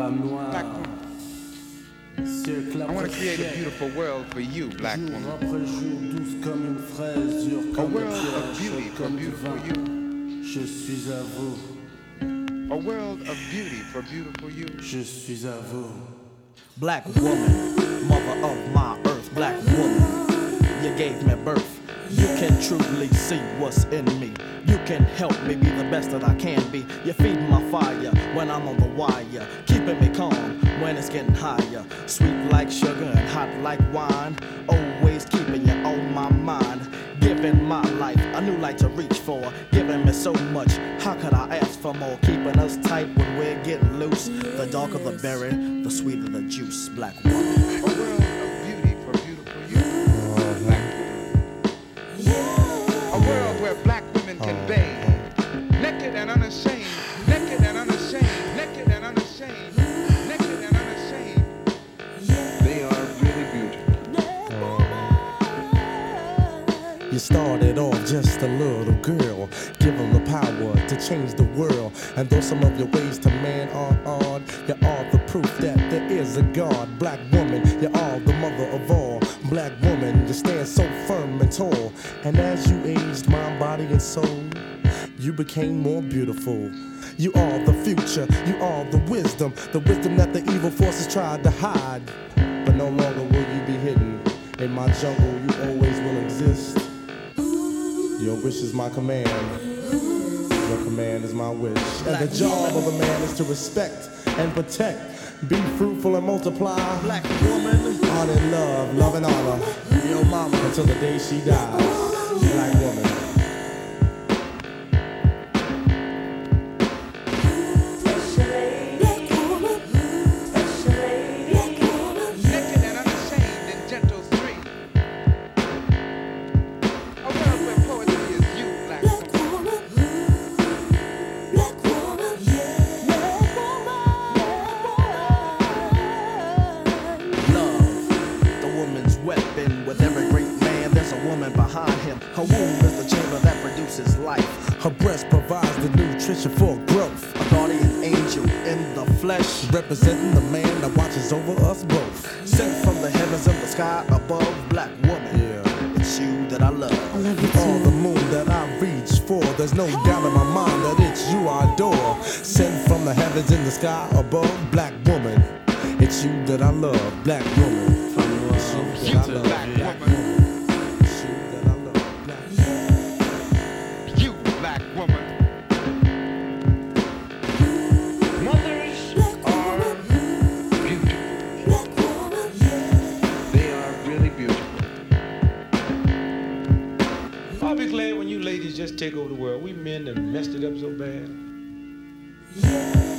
femme noire. Black woman. I want to create a beautiful world for you, black woman. Après jour, douce comme une fraise, dure A comme world une pierre, of beauty chaude for comme du beautiful vin. you. Je suis à vous. A world of beauty for beautiful you. Je suis à vous. Black woman, mother of my earth. Black woman, you gave me birth. You can truly see what's in me. You can help me be the best that I can be. You feed my fire when I'm on the wire, keeping me calm when it's getting higher. Sweet like sugar and hot like wine. Always keeping you on my mind. Giving my life a new light to reach for. Giving me so much, how could I ask for more? Keeping us tight when we're getting loose. The darker the berry, the sweeter the juice. Black woman. A world of beauty for beautiful you. Black woman. A world where black women can bathe, naked and unashamed, naked and unashamed, naked and unashamed, naked and unashamed. They are really beautiful. You started off just a little girl, give them the power to change the world. And though some of your ways to man are odd, you are the proof that there is a God. Black woman, you are the mother of all. Black woman, you stand so firm and tall. And as you aged mind, body, and soul, you became more beautiful. You are the future, you are the wisdom that the evil forces tried to hide. But no longer will you be hidden. In my jungle, you always will exist. Your wish is my command. Your command is my wish. And the job of a man is to respect and protect. Be fruitful and multiply. Black woman, Art and love and honor. your mama. Until the day she dies. Black woman. Naked and unashamed and gentle free. A world where poetry is you, black woman. Love, the woman's weapon. With every great man, there's a woman behind him. Her womb is the chamber that produces life. Her breast provides the nutrition for growth. A guardian angel in the flesh. Representing the man that watches over us both. Sent from the heavens and the sky above. Black woman, Yeah. it's you that I love. You are the moon that I reach for. There's no doubt in my mind that it's you I adore. Sent from the heavens in the sky above. Black woman, it's you that I love. Black woman, it's you that I love. Black woman. It's you that I love. Black woman. You, black woman. Mothers are beautiful. They are really beautiful. I'll be glad when you ladies just take over the world. We men that messed it up so bad. Yeah.